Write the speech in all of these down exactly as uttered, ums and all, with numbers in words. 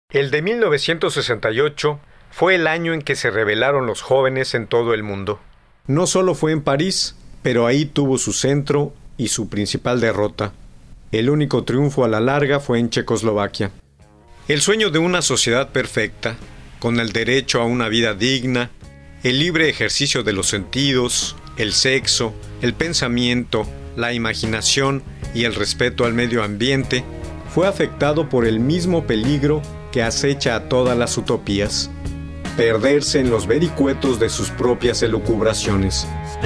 El de mil novecientos sesenta y ocho fue el año en que se rebelaron los jóvenes en todo el mundo. No solo fue en París, pero ahí tuvo su centro y su principal derrota. El único triunfo a la larga fue en Checoslovaquia. El sueño de una sociedad perfecta, con el derecho a una vida digna, el libre ejercicio de los sentidos, el sexo, el pensamiento, la imaginación y el respeto al medio ambiente, fue afectado por el mismo peligro que acecha a todas las utopías: perderse en los vericuetos de sus propias elucubraciones.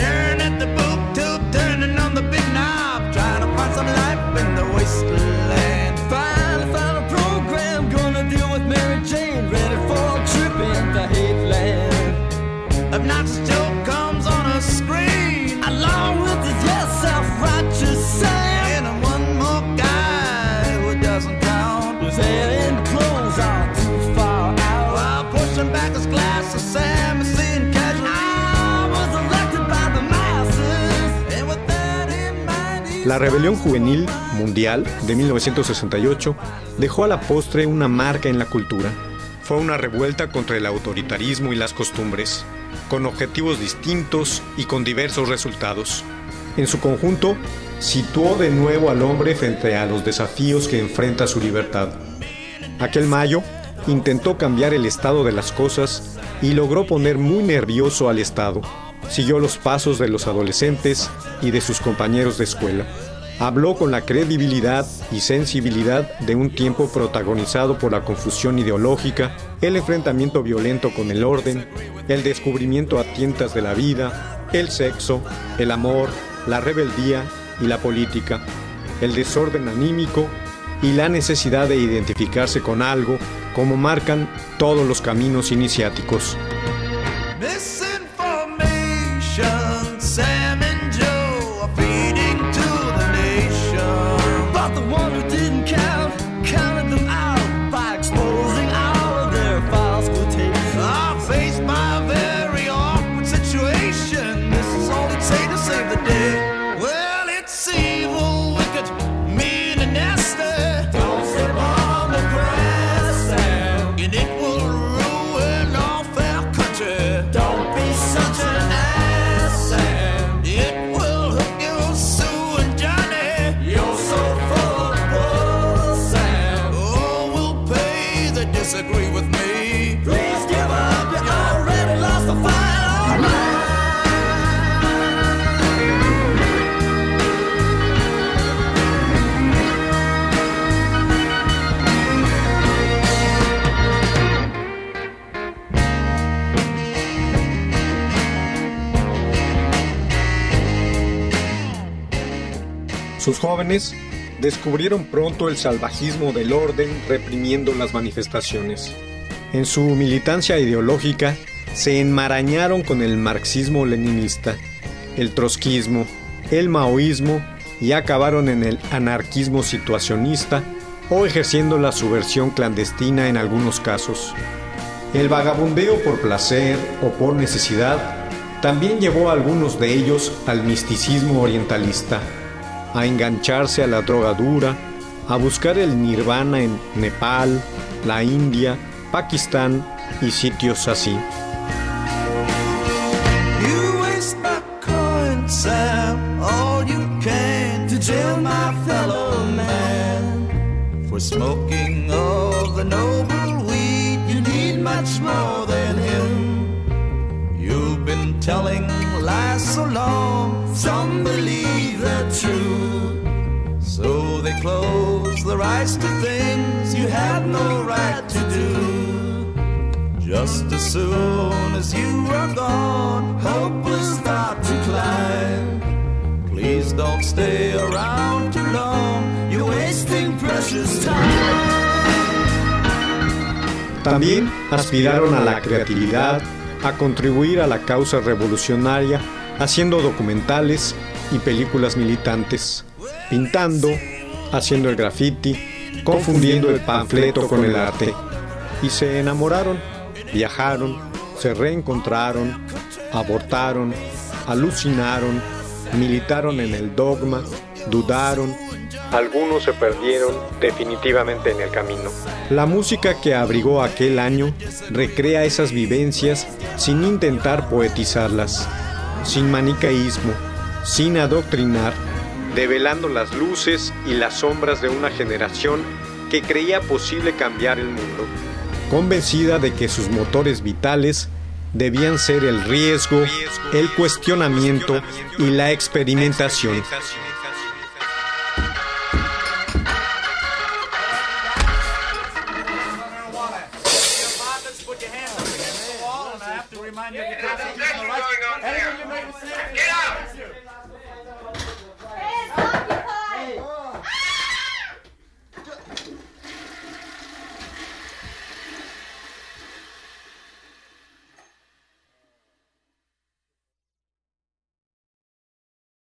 La rebelión juvenil mundial de mil novecientos sesenta y ocho dejó a la postre una marca en la cultura. Fue una revuelta contra el autoritarismo y las costumbres, con objetivos distintos y con diversos resultados. En su conjunto, situó de nuevo al hombre frente a los desafíos que enfrenta su libertad. Aquel mayo, intentó cambiar el estado de las cosas y logró poner muy nervioso al Estado. Siguió los pasos de los adolescentes y de sus compañeros de escuela. Habló con la credibilidad y sensibilidad de un tiempo protagonizado por la confusión ideológica, el enfrentamiento violento con el orden, el descubrimiento a tientas de la vida, el sexo, el amor, la rebeldía y la política, el desorden anímico y la necesidad de identificarse con algo, como marcan todos los caminos iniciáticos. Sam and Joe are feeding to the nation, but the one who didn't count counted them out by exposing all of their false quotations. I'm faced by a very awkward situation. This is all he'd say to save the day. Well, it's evil, wicked, mean and nasty. Don't step on the grass, Sam, and it will ruin our fair country. Don't be such an ass. Disagree with me. Please give up, you already lost the fight. Sus jóvenes descubrieron pronto el salvajismo del orden reprimiendo las manifestaciones. En su militancia ideológica se enmarañaron con el marxismo-leninista, el trotskismo, el maoísmo y acabaron en el anarquismo situacionista o ejerciendo la subversión clandestina en algunos casos. El vagabundeo por placer o por necesidad también llevó a algunos de ellos al misticismo orientalista, a engancharse a la droga dura, a buscar el nirvana en Nepal, la India, Pakistán y sitios así. You waste my coin, Sam, all you can to jail my fellow man. For smoking of the noble weed, you need much more than him. You've been telling lies so long, some believe they're true. So they close their eyes to things you had no right to do. Just as soon as you are gone, hope will start to climb. Please don't stay around too long, you're wasting precious time. También aspiraron a la creatividad, a contribuir a la causa revolucionaria, haciendo documentales y películas militantes, pintando, haciendo el graffiti, confundiendo el panfleto con el arte. Y se enamoraron, viajaron, se reencontraron, abortaron, alucinaron, militaron en el dogma, dudaron, Algunos se perdieron definitivamente en el camino. La música que abrigó aquel año recrea esas vivencias sin intentar poetizarlas, sin maniqueísmo, sin adoctrinar, develando las luces y las sombras de una generación que creía posible cambiar el mundo, convencida de que sus motores vitales debían ser el riesgo, el cuestionamiento y la experimentación. Get out!